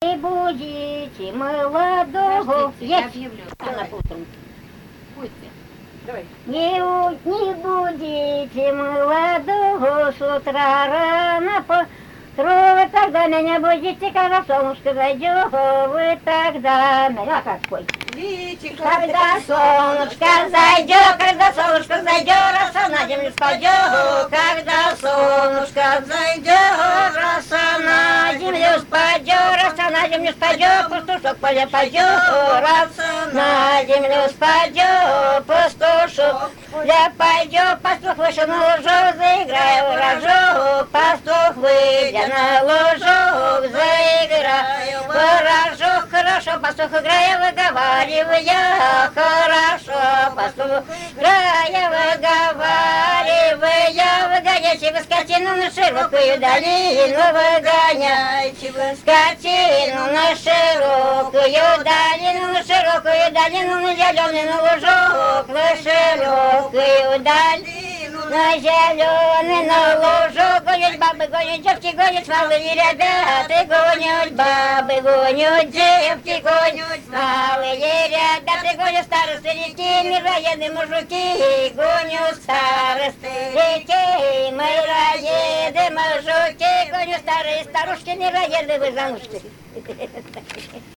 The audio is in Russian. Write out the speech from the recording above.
Не будете молодого. Я объявлю. Не будете молодого с утра рано вы тогда меня будете, когда солнышко зайдет, вы тогда меня как спой. Когда солнышко зайдет, роса на землю спадет, когда солнышко зайдет, роса на землю спадет, роса на землю спадет, пастушок поле пойдет, роса на землю спадет, пастушок поле пойдет, пастух вышел на лужок, заиграю рожок, пастух выйдя на лужок, заиграю рожок, хорошо, пастух играя, выговаривая, хорошо, пастух играя, выговаривая, выгоняйте вы скотину на широкую долину, выгоняйте вы скотину на широкую долину, на зеленый на лужок, на широкую долину, на зеленый на лужок, гонят бабы, гонят девки, гонят малые ребята, гонят бабы, гонят девки, гонят малые ребята, гонят старосты-детей, мироеды мужики, гонят старосты-детей, мироеды мужики, гонят старые старушки, мироеды вы занушки.